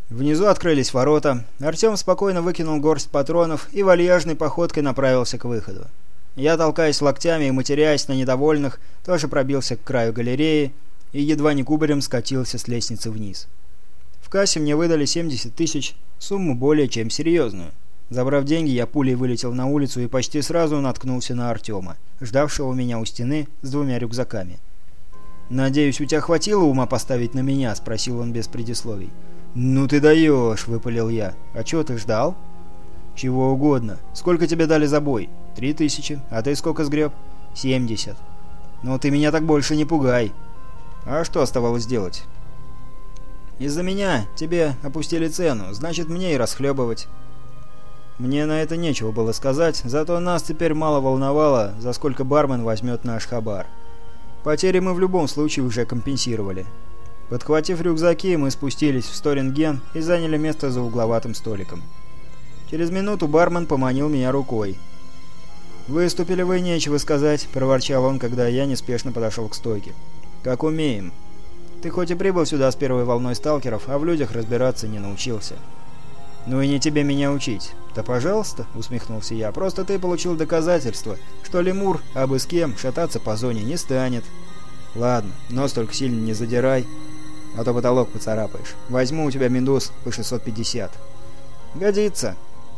Внизу открылись ворота. Артем спокойно выкинул горсть патронов и вальяжной походкой направился к выходу. Я, толкаясь локтями и матерясь на недовольных, тоже пробился к краю галереи и едва не кубарем скатился с лестницы вниз. В кассе мне выдали 70 тысяч, сумму более чем серьезную. Забрав деньги, я пулей вылетел на улицу и почти сразу наткнулся на Артема, ждавшего меня у стены с 2 рюкзаками. «Надеюсь, у тебя хватило ума поставить на меня?» – спросил он без предисловий. «Ну ты даешь!» – выпалил я. «А чего ты ждал?» «Чего угодно. Сколько тебе дали за бой?» 3000. А ты сколько сгреб?» 70. «Ну ты меня так больше не пугай!» «А что оставалось делать?» «Из-за меня тебе опустили цену, значит мне и расхлебывать». Мне на это нечего было сказать, зато нас теперь мало волновало, за сколько бармен возьмет наш хабар. Потери мы в любом случае уже компенсировали. Подхватив рюкзаки, мы спустились в сторинген и заняли место за угловатым столиком. Через минуту бармен поманил меня рукой. «Выступили вы, нечего сказать», — проворчал он, когда я неспешно подошел к стойке. «Как умеем. Ты хоть и прибыл сюда с первой волной сталкеров, а в людях разбираться не научился». «Ну и не тебе меня учить». «Да пожалуйста», — усмехнулся я, — «просто ты получил доказательство, что лемур, абы с кем, шататься по зоне не станет». «Ладно, нос только сильно не задирай, а то потолок поцарапаешь. Возьму у тебя медуз по 650». «Годится».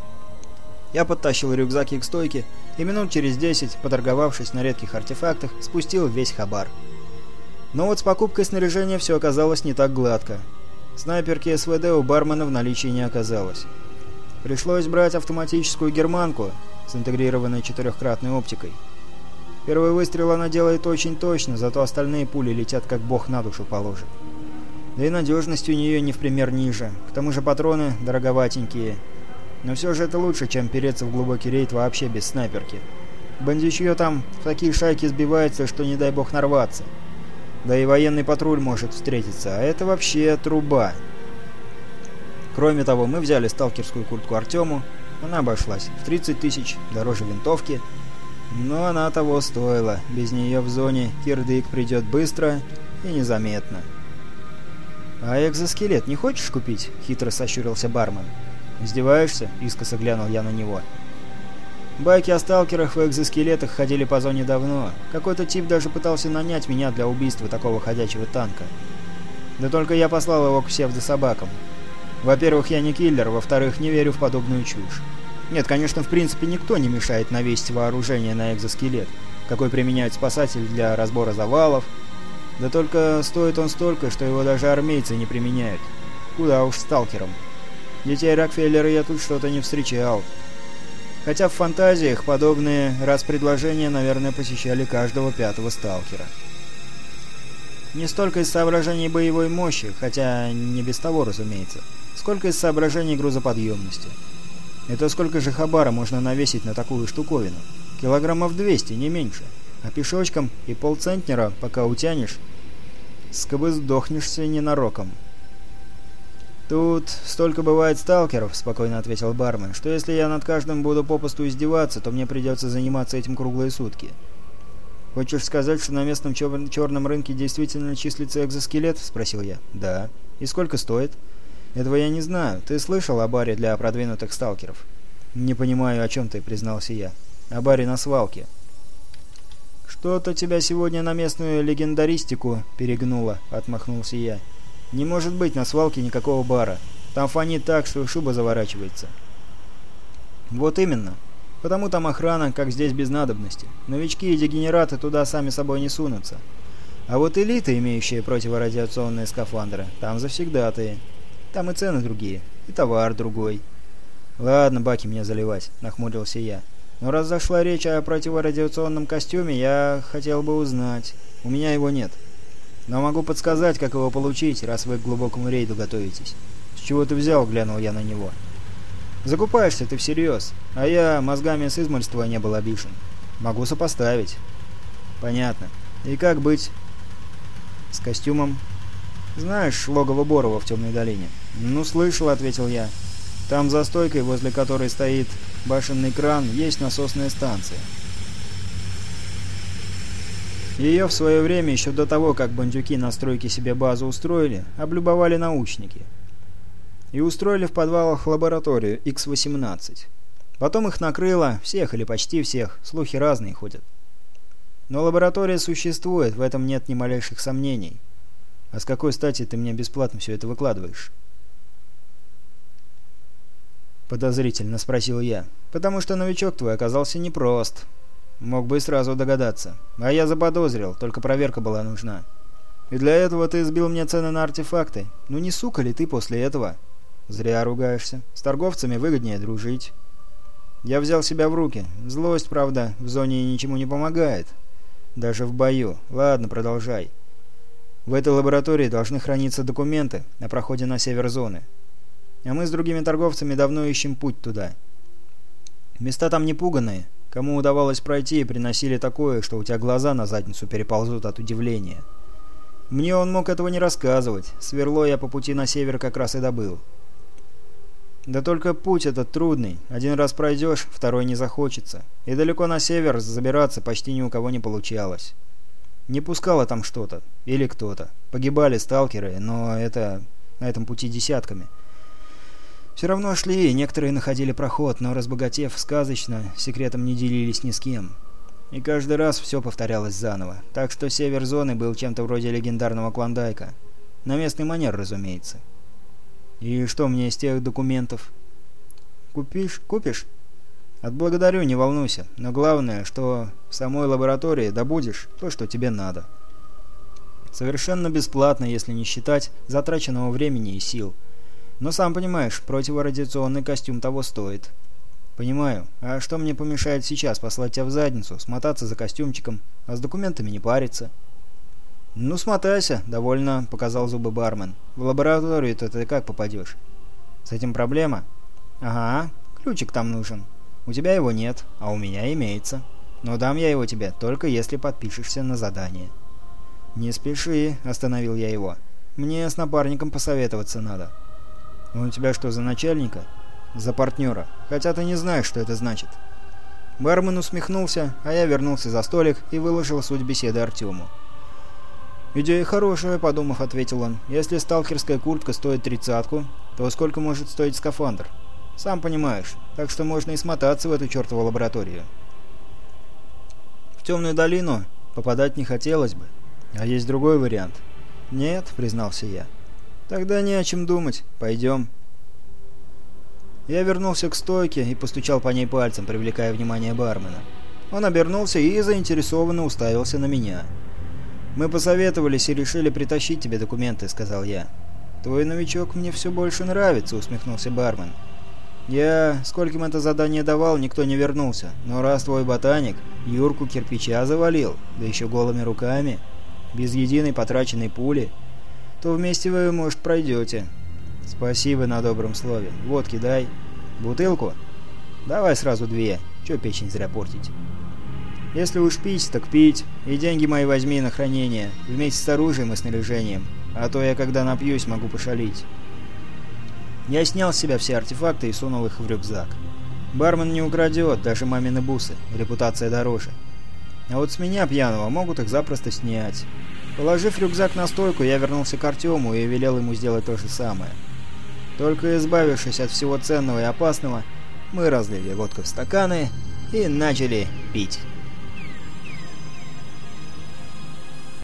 Я подтащил рюкзаки к стойке и минут через 10, поторговавшись на редких артефактах, спустил весь хабар. Но вот с покупкой снаряжения все оказалось не так гладко. Снайперки СВД у бармена в наличии не оказалось. Пришлось брать автоматическую германку с интегрированной 4-кратной оптикой. Первый выстрел она делает очень точно, зато остальные пули летят как бог на душу положит. Да и надежность у нее не в пример ниже. К тому же патроны дороговатенькие. Но все же это лучше, чем переться в глубокий рейд вообще без снайперки. Бандичье там в такие шайки сбивается, что не дай бог нарваться. Да и военный патруль может встретиться, а это вообще труба. Кроме того, мы взяли сталкерскую куртку Артему. Она обошлась в 30 тысяч, дороже винтовки. Но она того стоила. Без нее в зоне кирдык придет быстро и незаметно. «А экзоскелет не хочешь купить?» — хитро сощурился бармен. «Издеваешься?» — искоса глянул я на него. Байки о сталкерах в экзоскелетах ходили по зоне давно. Какой-то тип даже пытался нанять меня для убийства такого ходячего танка. Да только я послал его к псевдособакам. Во-первых, я не киллер, во-вторых, не верю в подобную чушь. Нет, конечно, в принципе, никто не мешает навесить вооружение на экзоскелет, какой применяют спасатели для разбора завалов. Да только стоит он столько, что его даже армейцы не применяют. Куда уж сталкерам. Детей Рокфеллера я тут что-то не встречал. Хотя в фантазиях подобные распредложения, наверное, посещали каждого 5-го сталкера. Не столько из соображений боевой мощи, хотя не без того, разумеется, сколько из соображений грузоподъемности. Это сколько же хабара можно навесить на такую штуковину? Килограммов 200, не меньше. А пешочком и полцентнера, пока утянешь, скобы сдохнешься ненароком. «Тут столько бывает сталкеров», — спокойно ответил бармен, «что если я над каждым буду попусту издеваться, то мне придется заниматься этим круглые сутки». «Хочешь сказать, что на местном черном рынке действительно числится экзоскелет?» — спросил я. «Да. И сколько стоит?» «Этого я не знаю. Ты слышал о баре для продвинутых сталкеров?» «Не понимаю, о чем ты», — признался я. «О баре на свалке». «Что-то тебя сегодня на местную легендаристику перегнуло», — отмахнулся я. «Не может быть на свалке никакого бара. Там фонит так, что шуба заворачивается». «Вот именно. Потому там охрана, как здесь, без надобности. Новички и дегенераты туда сами собой не сунутся. А вот элиты, имеющие противорадиационные скафандры, там завсегдатые. Там и цены другие, и товар другой». «Ладно, баки мне заливать», — нахмурился я. «Но раз зашла речь о противорадиационном костюме, я хотел бы узнать. У меня его нет. Но могу подсказать, как его получить, раз вы к глубокому рейду готовитесь». «С чего ты взял?» — глянул я на него. «Закупаешься ты всерьез, а я мозгами с измольства не был обижен. Могу сопоставить». «Понятно. И как быть с костюмом?» «Знаешь логово Борова в Темной долине?» «Ну, слышал», — ответил я. «Там за стойкой, возле которой стоит башенный кран, есть насосная станция. Ее в свое время, еще до того, как бандюки на стройке себе базу устроили, облюбовали научники. и устроили в подвалах лабораторию X-18. Потом их накрыло, всех или почти всех, слухи разные ходят. Но лаборатория существует, в этом нет ни малейших сомнений. А с какой стати ты мне бесплатно все это выкладываешь? Подозрительно спросил я. Потому что новичок твой оказался непрост. Мог бы и сразу догадаться. А я заподозрил, только проверка была нужна. И для этого ты сбил мне цены на артефакты. Ну не сука ли ты после этого? Зря ругаешься. С торговцами выгоднее дружить. Я взял себя в руки. Злость, правда, в зоне ничему не помогает. Даже в бою. Ладно, продолжай. В этой лаборатории должны храниться документы о проходе на север зоны. А мы с другими торговцами давно ищем путь туда. Места там непуганные. Кому удавалось пройти, приносили такое, что у тебя глаза на задницу переползут от удивления. Мне он мог этого не рассказывать. Сверло я по пути на север как раз и добыл. Да только путь этот трудный. Один раз пройдешь, второй не захочется. И далеко на север забираться почти ни у кого не получалось. Не пускало там что-то. Или кто-то. Погибали сталкеры, но это на этом пути десятками. Все равно шли, некоторые находили проход, но, разбогатев сказочно, секретом не делились ни с кем. И каждый раз все повторялось заново. Так что север зоны был чем-то вроде легендарного Клондайка. На местный манер, разумеется. И что мне из тех документов? Купишь? Отблагодарю, не волнуйся. Но главное, что в самой лаборатории добудешь то, что тебе надо. Совершенно бесплатно, если не считать затраченного времени и сил. Но сам понимаешь, противорадиационный костюм того стоит. Понимаю. А что мне помешает сейчас послать тебя в задницу, смотаться за костюмчиком, а с документами не париться? Ну, смотайся, довольно показал зубы бармен. В лабораторию-то ты как попадешь? С этим проблема? Ага, ключик там нужен. У тебя его нет, а у меня имеется. Но дам я его тебе, только если подпишешься на задание. Не спеши, остановил я его. Мне с напарником посоветоваться надо. Он у тебя что, за начальника? За партнера. Хотя ты не знаешь, что это значит. Бармен усмехнулся, а я вернулся за столик и выложил суть беседы Артему. «Идея хорошая», — подумав, ответил он. «Если сталкерская куртка стоит 30-ку, то сколько может стоить скафандр? Сам понимаешь, так что можно и смотаться в эту чертову лабораторию. В темную долину попадать не хотелось бы. А есть другой вариант?» «Нет», — признался я. «Тогда не о чем думать. Пойдем». Я вернулся к стойке и постучал по ней пальцем, привлекая внимание бармена. Он обернулся и заинтересованно уставился на меня. «Мы посоветовались и решили притащить тебе документы», — сказал я. «Твой новичок мне все больше нравится», — усмехнулся бармен. «Я, скольким это задание давал, никто не вернулся. Но раз твой ботаник Юрку кирпича завалил, да еще голыми руками, без единой потраченной пули, то вместе вы, может, пройдете». «Спасибо на добром слове. Водки дай. Бутылку? Давай сразу 2. Чё печень зря портить?» «Если уж пить, так пить. И деньги мои возьми на хранение, вместе с оружием и снаряжением. А то я, когда напьюсь, могу пошалить». Я снял с себя все артефакты и сунул их в рюкзак. Бармен не украдет, даже мамины бусы. Репутация дороже. А вот с меня, пьяного, могут их запросто снять. Положив рюкзак на стойку, я вернулся к Артему и велел ему сделать то же самое. Только избавившись от всего ценного и опасного, мы разлили водку в стаканы и начали пить.